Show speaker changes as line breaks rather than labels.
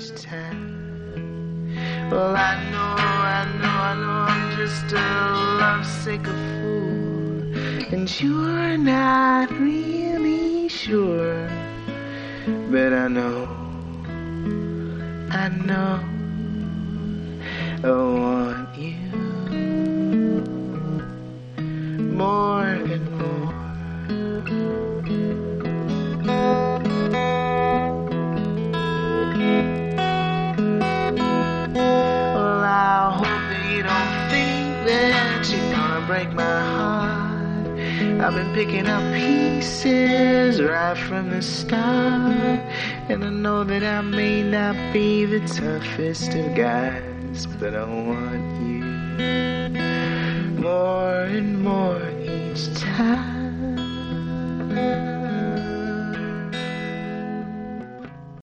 each time. Well, I know I'm just a lovesick fool, and you're not really sure. But I know I want you more and more. Well, I hope that you don't think that you're gonna break my heart. I've been picking up pieces right from the start, and I know that I may not be the toughest of guys, but I want you more and more each time.